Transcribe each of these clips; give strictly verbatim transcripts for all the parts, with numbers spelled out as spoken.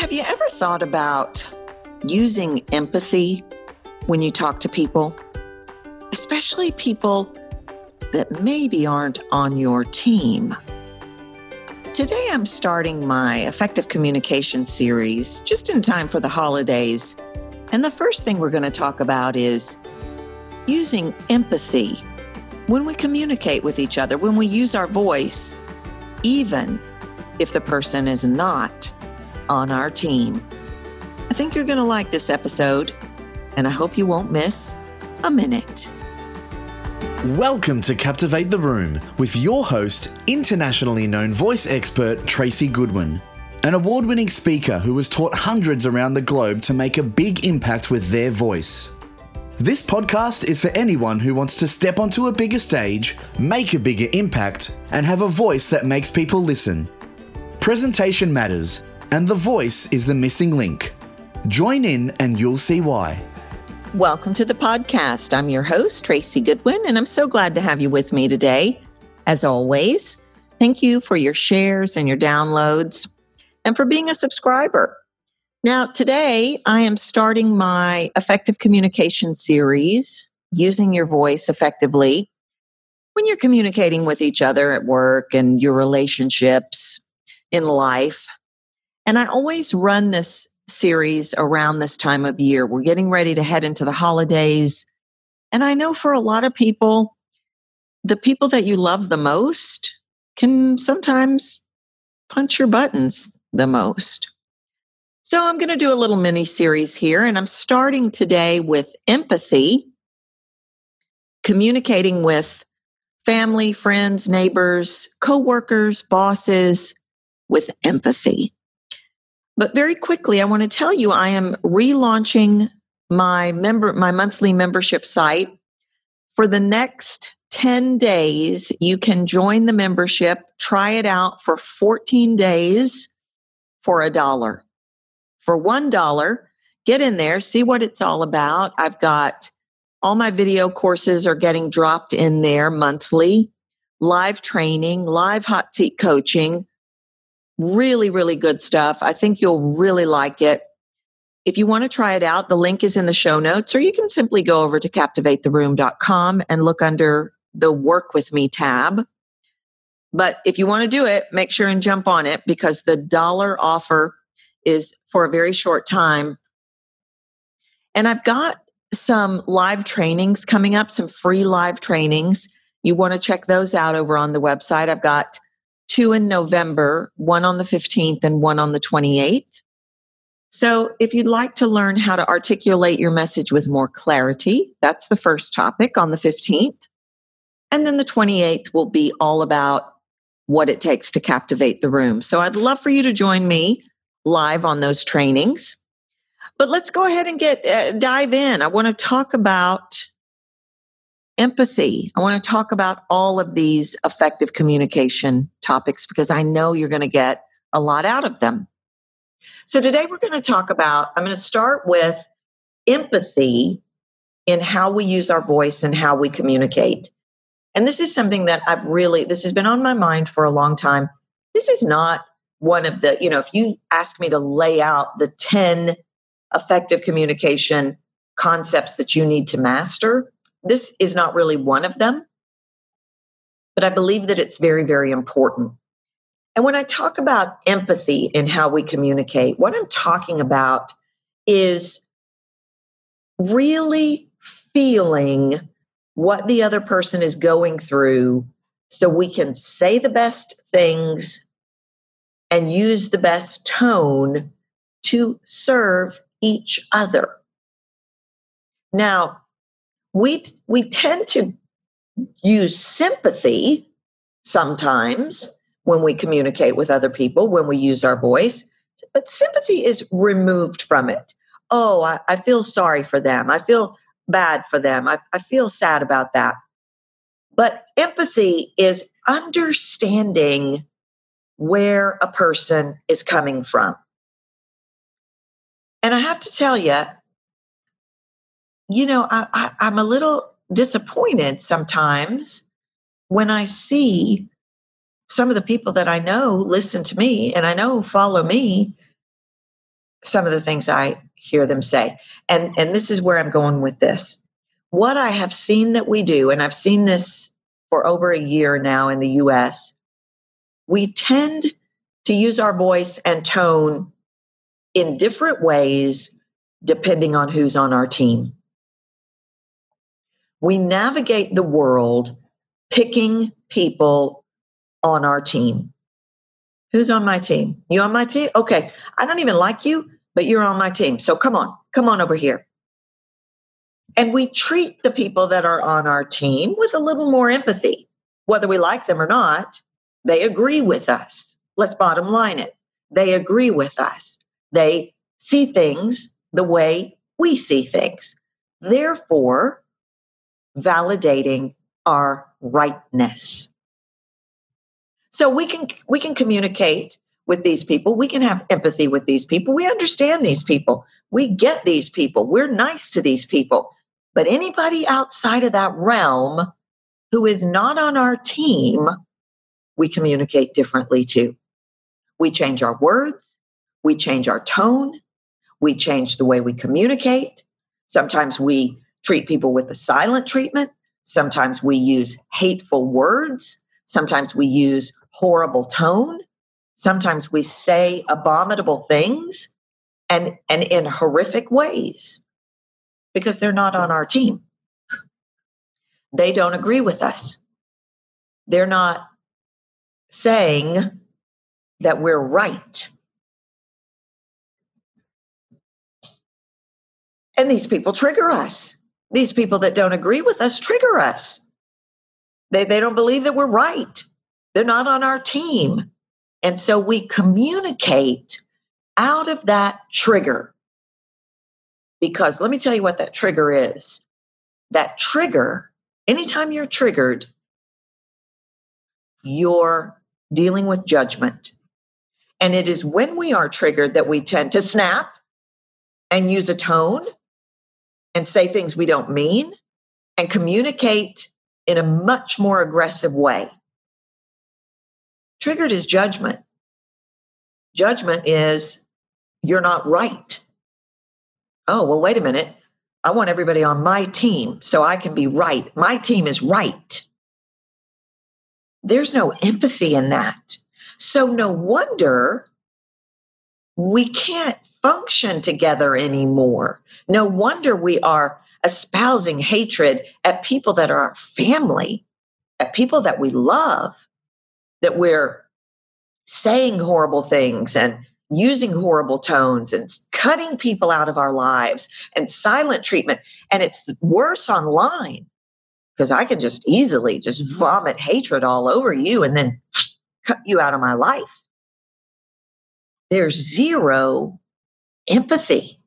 Have you ever thought about using empathy when you talk to people, especially people that maybe aren't on your team? Today, I'm starting my effective communication series just in time for the holidays. And the first thing we're going to talk about is using empathy when we communicate with each other, when we use our voice, even if the person is not on our team. I think you're going to like this episode, and I hope you won't miss a minute. Welcome to Captivate the Room with your host, internationally known voice expert Tracy Goodwin, an award-winning speaker who has taught hundreds around the globe to make a big impact with their voice. This podcast is for anyone who wants to step onto a bigger stage, make a bigger impact, and have a voice that makes people listen. Presentation matters, and the voice is the missing link. Join in and you'll see why. Welcome to the podcast. I'm your host, Tracy Goodwin, and I'm so glad to have you with me today. As always, thank you for your shares and your downloads and for being a subscriber. Now, today I am starting my effective communication series, using your voice effectively when you're communicating with each other at work and your relationships in life. And I always run this series around this time of year. We're getting ready to head into the holidays. And I know for a lot of people, the people that you love the most can sometimes punch your buttons the most. So I'm going to do a little mini series here, and I'm starting today with empathy, communicating with family, friends, neighbors, coworkers, bosses with empathy. But very quickly, I want to tell you, I am relaunching my member, my monthly membership site. For the next ten days, you can join the membership, try it out for fourteen days for a dollar. For one dollar, get in there, see what it's all about. I've got all my video courses are getting dropped in there monthly, live training, live hot seat coaching. Really, really good stuff. I think you'll really like it. If you want to try it out, the link is in the show notes, or you can simply go over to captivate the room dot com and look under the Work With Me tab. But if you want to do it, make sure and jump on it because the dollar offer is for a very short time. And I've got some live trainings coming up, some free live trainings. You want to check those out over on the website. I've got two in November, one on the fifteenth and one on the twenty-eighth. So if you'd like to learn how to articulate your message with more clarity, that's the first topic on the fifteenth. And then the twenty-eighth will be all about what it takes to captivate the room. So I'd love for you to join me live on those trainings. But let's go ahead and get uh, dive in. I want to talk about empathy. I want to talk about all of these effective communication topics because I know you're going to get a lot out of them. So today we're going to talk about, I'm going to start with empathy in how we use our voice and how we communicate. And this is something that I've really, this has been on my mind for a long time. This is not one of the, you know, if you ask me to lay out the ten effective communication concepts that you need to master, this is not really one of them, but I believe that it's very, very important. And when I talk about empathy in how we communicate, what I'm talking about is really feeling what the other person is going through so we can say the best things and use the best tone to serve each other. Now, We we tend to use sympathy sometimes when we communicate with other people, when we use our voice, but sympathy is removed from it. Oh, I, I feel sorry for them. I feel bad for them. I, I feel sad about that. But empathy is understanding where a person is coming from. And I have to tell you, you know, I, I, I'm a little disappointed sometimes when I see some of the people that I know listen to me and I know follow me, some of the things I hear them say. And, and this is where I'm going with this. What I have seen that we do, and I've seen this for over a year now in the U S, we tend to use our voice and tone in different ways depending on who's on our team. We navigate the world picking people on our team. Who's on my team? You on my team? Okay, I don't even like you, but you're on my team. So come on, come on over here. And we treat the people that are on our team with a little more empathy. Whether we like them or not, they agree with us. Let's bottom line it. They agree with us. They see things the way we see things. Therefore, validating our rightness. So we can we can communicate with these people. We can have empathy with these people. We understand these people. We get these people. We're nice to these people. But anybody outside of that realm who is not on our team, we communicate differently to. We change our words. We change our tone. We change the way we communicate. Sometimes we treat people with the silent treatment. Sometimes we use hateful words. Sometimes we use horrible tone. Sometimes we say abominable things and, and in horrific ways because they're not on our team. They don't agree with us. They're not saying that we're right. And these people trigger us. These people that don't agree with us trigger us. They, they don't believe that we're right. They're not on our team. And so we communicate out of that trigger. Because let me tell you what that trigger is. That trigger, anytime you're triggered, you're dealing with judgment. And it is when we are triggered that we tend to snap and use a tone and say things we don't mean and communicate in a much more aggressive way. Triggered is judgment. Judgment is you're not right. Oh, well, wait a minute. I want everybody on my team so I can be right. My team is right. There's no empathy in that. So no wonder we can't function together anymore. No wonder we are espousing hatred at people that are our family, at people that we love, that we're saying horrible things and using horrible tones and cutting people out of our lives and silent treatment. And it's worse online because I can just easily just vomit hatred all over you and then cut you out of my life. There's zero empathy.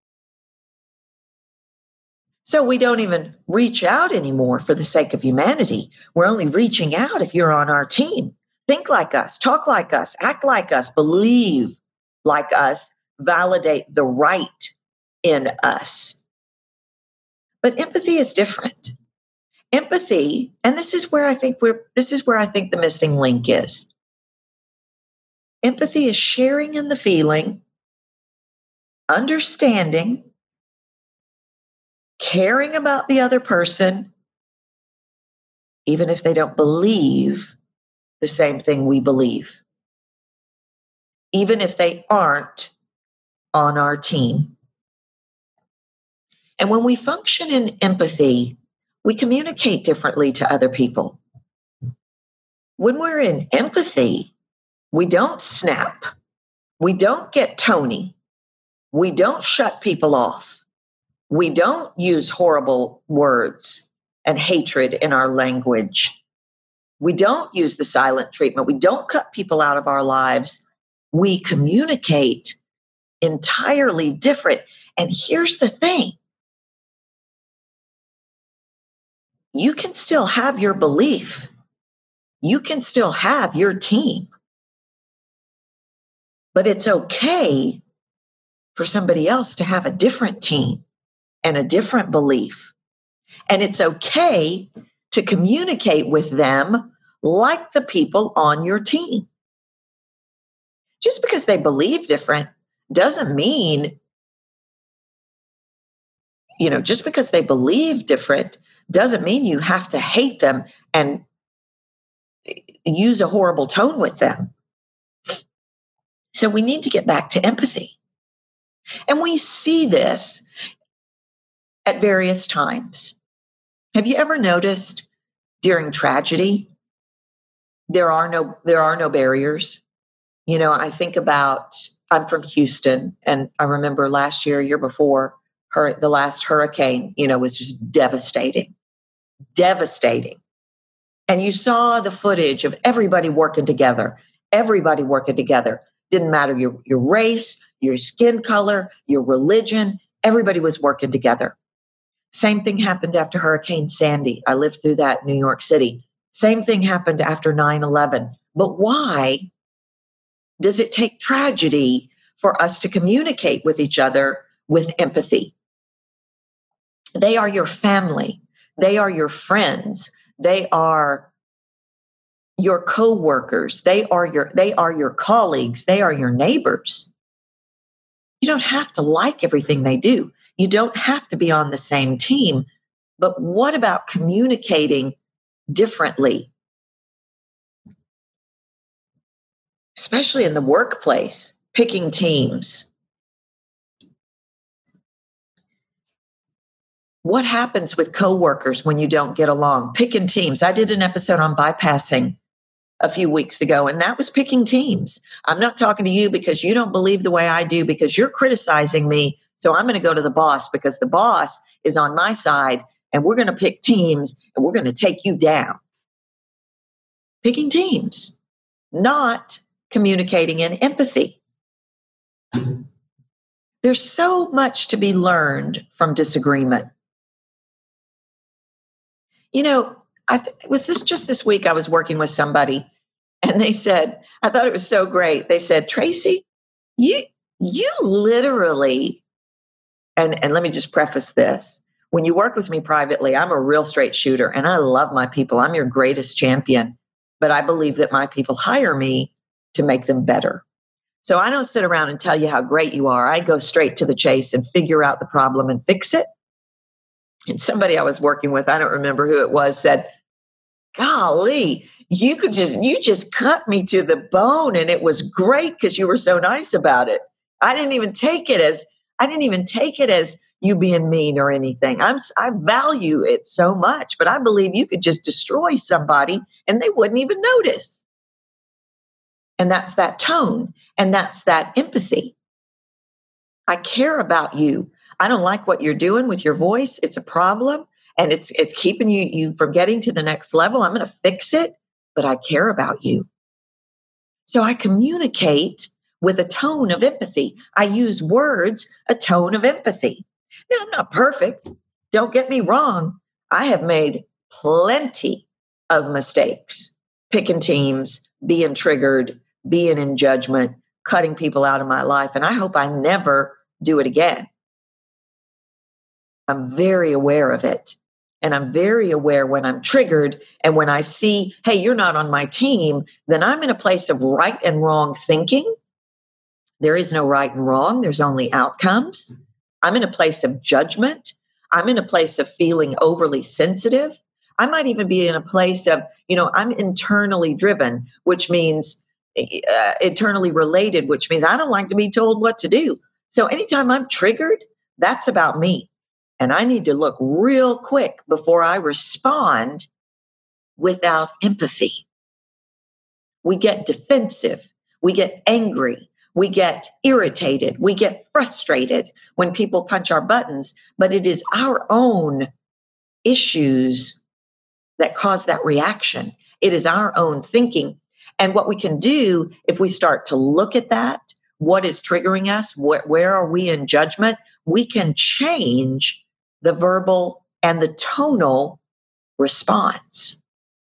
So we don't even reach out anymore for the sake of humanity. We're only reaching out if you're on our team. Think like us, talk like us, act like us, believe like us, validate the right in us. But empathy is different. Empathy, and this is where I think we're, this is where I think the missing link is. Empathy is sharing in the feeling, understanding, caring about the other person, even if they don't believe the same thing we believe, even if they aren't on our team. And when we function in empathy, we communicate differently to other people. When we're in empathy, we don't snap. We don't get Tony. We don't shut people off. We don't use horrible words and hatred in our language. We don't use the silent treatment. We don't cut people out of our lives. We communicate entirely different. And here's the thing. You can still have your belief. You can still have your team. But it's okay for somebody else to have a different team and a different belief. And it's okay to communicate with them like the people on your team. Just because they believe different doesn't mean, you know, just because they believe different doesn't mean you have to hate them and use a horrible tone with them. So we need to get back to empathy. And we see this at various times. Have you ever noticed during tragedy, there are no there are no barriers? You know, I think about, I'm from Houston, and I remember last year, year before, her, the last hurricane, you know, was just devastating, devastating. And you saw the footage of everybody working together, everybody working together. Didn't matter your, your race, your skin color, your religion, everybody was working together. Same thing happened after Hurricane Sandy. I lived through that in New York City. Same thing happened after nine eleven. But why does it take tragedy for us to communicate with each other with empathy? They are your family. They are your friends. They are your co-workers. They are your, they are your colleagues. They are your neighbors. You don't have to like everything they do. You don't have to be on the same team. But what about communicating differently? Especially in the workplace, picking teams. What happens with coworkers when you don't get along? Picking teams. I did an episode on bypassing a few weeks ago, and that was picking teams. I'm not talking to you because you don't believe the way I do, because you're criticizing me. So I'm going to go to the boss because the boss is on my side, and we're going to pick teams and we're going to take you down. Picking teams, not communicating in empathy. There's so much to be learned from disagreement. You know, I th- was this just this week I was working with somebody, and they said, I thought it was so great. They said, Tracy, you you literally, and, and let me just preface this. When you work with me privately, I'm a real straight shooter, and I love my people. I'm your greatest champion. But I believe that my people hire me to make them better. So I don't sit around and tell you how great you are. I go straight to the chase and figure out the problem and fix it. And somebody I was working with, I don't remember who it was, said, golly, you could just, you just cut me to the bone. And it was great because you were so nice about it. I didn't even take it as, I didn't even take it as you being mean or anything. I'm, I value it so much, but I believe you could just destroy somebody and they wouldn't even notice. And that's that tone. And that's that empathy. I care about you. I don't like what you're doing with your voice. It's a problem. And it's it's keeping you, you from getting to the next level. I'm going to fix it, but I care about you. So I communicate with a tone of empathy. I use words, a tone of empathy. Now, I'm not perfect. Don't get me wrong. I have made plenty of mistakes, picking teams, being triggered, being in judgment, cutting people out of my life. And I hope I never do it again. I'm very aware of it. And I'm very aware when I'm triggered and when I see, hey, you're not on my team, then I'm in a place of right and wrong thinking. There is no right and wrong. There's only outcomes. I'm in a place of judgment. I'm in a place of feeling overly sensitive. I might even be in a place of, you know, I'm internally driven, which means uh, internally related, which means I don't like to be told what to do. So anytime I'm triggered, that's about me. And I need to look real quick before I respond without empathy. We get defensive. We get angry. We get irritated. We get frustrated when people punch our buttons. But it is our own issues that cause that reaction. It is our own thinking. And what we can do if we start to look at that, what is triggering us, wh- where are we in judgment, we can change the verbal and the tonal response.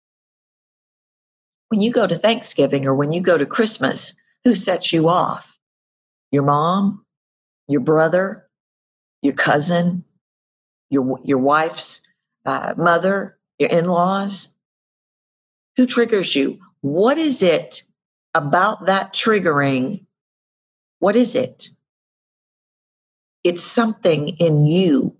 When you go to Thanksgiving or when you go to Christmas, who sets you off? Your mom, your brother, your cousin, your, your wife's uh, mother, your in-laws? Who triggers you? What is it about that triggering? What is it? It's something in you.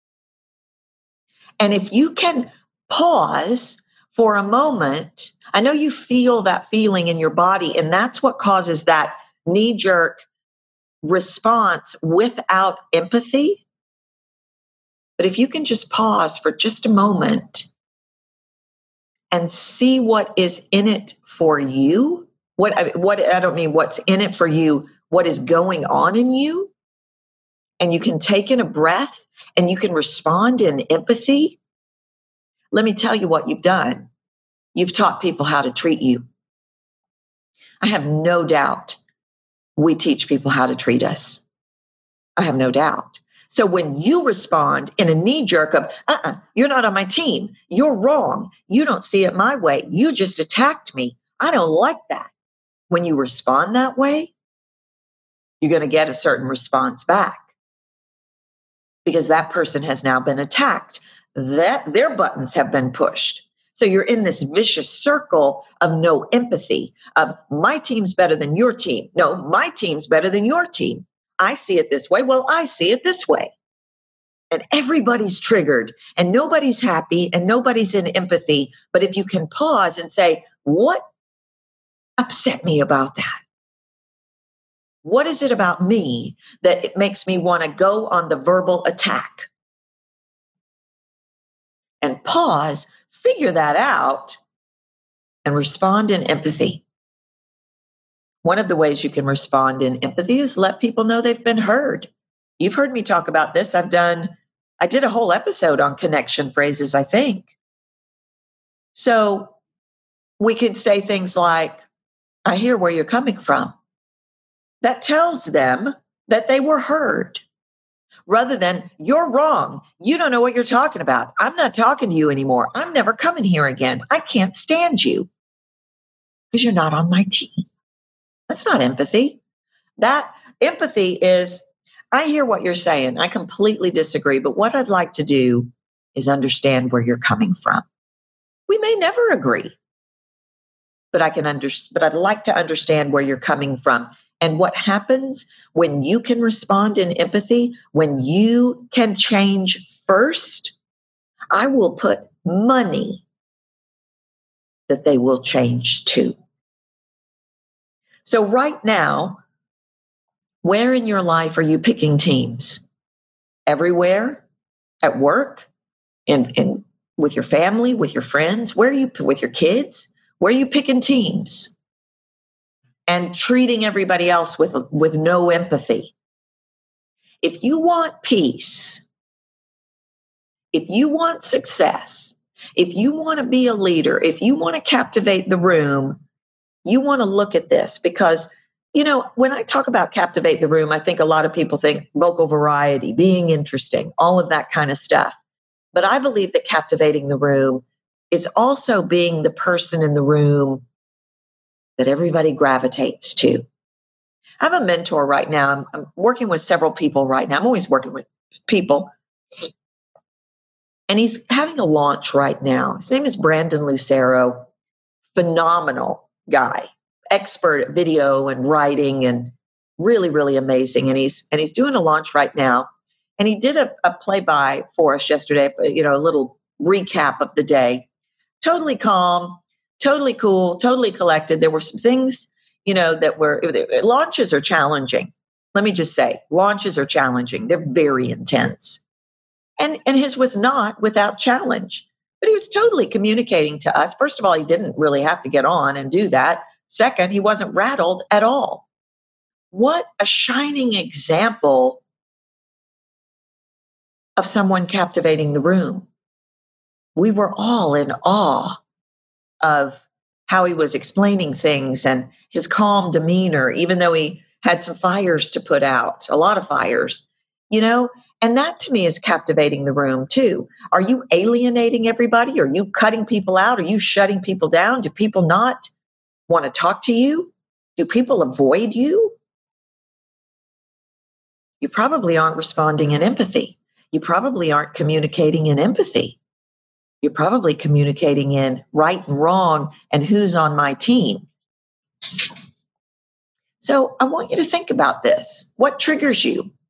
And if you can pause for a moment, I know you feel that feeling in your body, and that's what causes that knee jerk response without empathy. But if you can just pause for just a moment and see what is in it for you, what, what I don't mean what's in it for you, what is going on in you, and you can take in a breath and you can respond in empathy, let me tell you what you've done. You've taught people how to treat you. I have no doubt we teach people how to treat us. I have no doubt. So when you respond in a knee jerk of, uh-uh, you're not on my team, you're wrong, you don't see it my way, you just attacked me, I don't like that. When you respond that way, you're going to get a certain response back because that person has now been attacked. That their buttons have been pushed. So you're in this vicious circle of no empathy, of my team's better than your team. No, my team's better than your team. I see it this way. Well, I see it this way. And everybody's triggered and nobody's happy and nobody's in empathy. But if you can pause and say, what upset me about that? What is it about me that it makes me want to go on the verbal attack? And pause, figure that out, and respond in empathy. One of the ways you can respond in empathy is let people know they've been heard. You've heard me talk about this. I've done, I did a whole episode on connection phrases, I think. So we can say things like, I hear where you're coming from. That tells them that they were heard. Rather than, you're wrong. You don't know what you're talking about. I'm not talking to you anymore. I'm never coming here again. I can't stand you because you're not on my team. That's not empathy. That empathy is, I hear what you're saying. I completely disagree. But what I'd like to do is understand where you're coming from. We may never agree, but I can under, but I'd like to understand where you're coming from. And what happens when you can respond in empathy, when you can change first, I will put money that they will change too. So right now, where in your life are you picking teams? Everywhere? At work? In, in with your family? With your friends? Where are you with your kids? Where are you picking teams? And treating everybody else with, with no empathy. If you want peace, if you want success, if you want to be a leader, if you want to captivate the room, you want to look at this because, you know, when I talk about captivate the room, I think a lot of people think vocal variety, being interesting, all of that kind of stuff. But I believe that captivating the room is also being the person in the room that everybody gravitates to. I have a mentor right now. I'm, I'm working with several people right now. I'm always working with people. And he's having a launch right now. His name is Brandon Lucero. Phenomenal guy, expert at video and writing and really, really amazing. And he's and he's doing a launch right now. And he did a, a play-by for us yesterday, you know, a little recap of the day. Totally calm. Totally cool, totally collected. There were some things, you know, that were, launches are challenging. Let me just say, launches are challenging. They're very intense. And, and his was not without challenge. But he was totally communicating to us. First of all, he didn't really have to get on and do that. Second, he wasn't rattled at all. What a shining example of someone captivating the room. We were all in awe of how he was explaining things and his calm demeanor, even though he had some fires to put out, a lot of fires, you know, and that to me is captivating the room too. Are you alienating everybody? Are you cutting people out? Are you shutting people down? Do people not want to talk to you? Do people avoid you? You probably aren't responding in empathy. You probably aren't communicating in empathy. You're probably communicating in right and wrong and who's on my team. So I want you to think about this. What triggers you?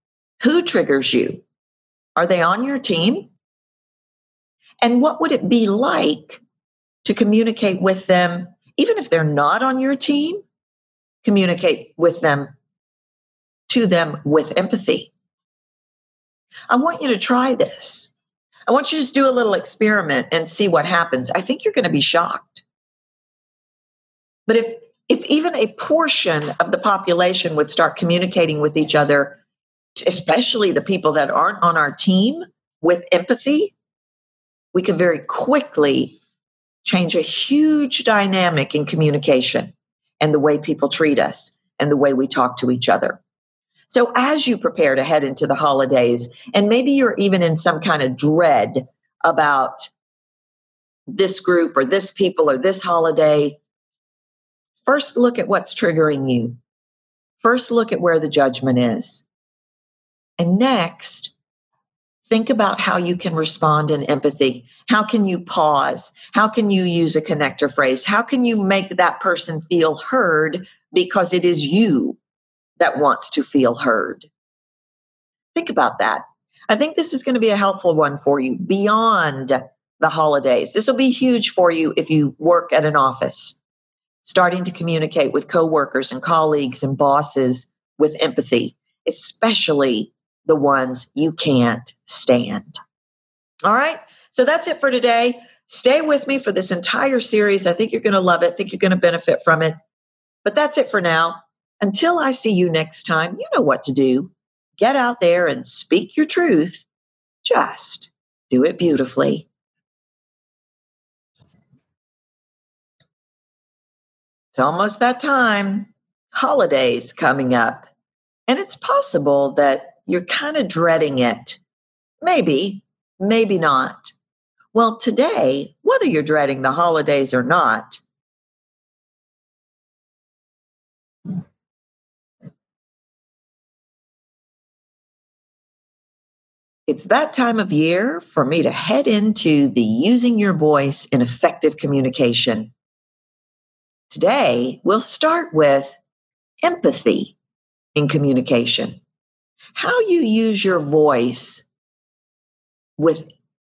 Who triggers you? Are they on your team? And what would it be like to communicate with them, even if they're not on your team? Communicate with them, to them with empathy. I want you to try this. I want you to just do a little experiment and see what happens. I think you're going to be shocked. But if, if even a portion of the population would start communicating with each other, especially the people that aren't on our team, with empathy, we could very quickly change a huge dynamic in communication and the way people treat us and the way we talk to each other. So as you prepare to head into the holidays, and maybe you're even in some kind of dread about this group or this people or this holiday, first look at what's triggering you. First look at where the judgment is. And next, think about how you can respond in empathy. How can you pause? How can you use a connector phrase? How can you make that person feel heard because it is you that wants to feel heard? Think about that. I think this is going to be a helpful one for you beyond the holidays. This will be huge for you if you work at an office, starting to communicate with coworkers and colleagues and bosses with empathy, especially the ones you can't stand. All right. So that's it for today. Stay with me for this entire series. I think you're going to love it. I think you're going to benefit from it. But that's it for now. Until I see you next time, you know what to do. Get out there and speak your truth. Just do it beautifully. It's almost that time. Holidays coming up. And it's possible that you're kind of dreading it. Maybe, maybe not. Well, today, whether you're dreading the holidays or not, it's that time of year for me to head into the using your voice in effective communication. Today, we'll start with empathy in communication. How you use your voice with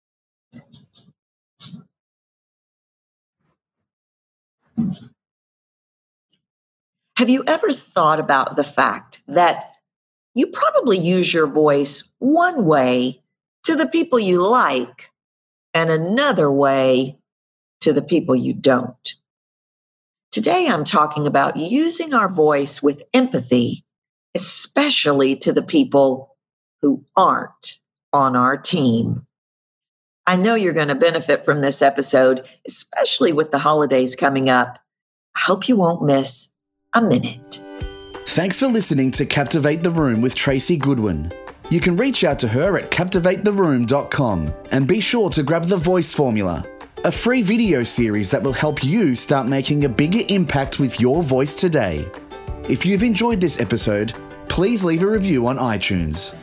Have you ever thought about the fact that you probably use your voice one way to the people you like and another way to the people you don't? Today, I'm talking about using our voice with empathy, especially to the people who aren't on our team. I know you're going to benefit from this episode, especially with the holidays coming up. I hope you won't miss a minute. Thanks for listening to Captivate the Room with Tracy Goodwin. You can reach out to her at captivate the room dot com and be sure to grab the Voice Formula, a free video series that will help you start making a bigger impact with your voice today. If you've enjoyed this episode, please leave a review on iTunes.